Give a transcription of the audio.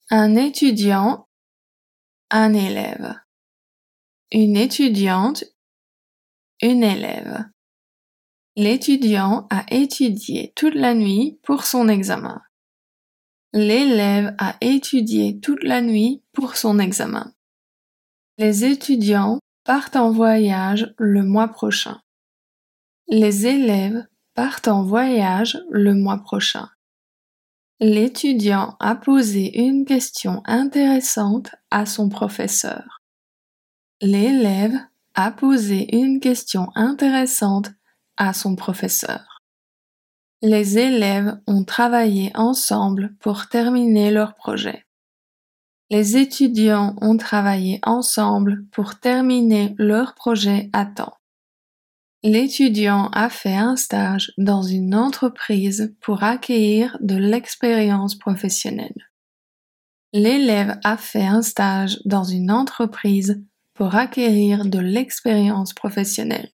Un étudiant, un élève. Une étudiante, une élève. L'étudiant a étudié toute la nuit pour son examen. L'élève a étudié toute la nuit pour son examen. Les étudiants partent en voyage le mois prochain. Les élèves partent en voyage le mois prochain. L'étudiant a posé une question intéressante à son professeur. L'élève a posé une question intéressante à son professeur. Les élèves ont travaillé ensemble pour terminer leur projet. Les étudiants ont travaillé ensemble pour terminer leur projet à temps. L'étudiant a fait un stage dans une entreprise pour acquérir de l'expérience professionnelle. L'élève a fait un stage dans une entreprise pour acquérir de l'expérience professionnelle.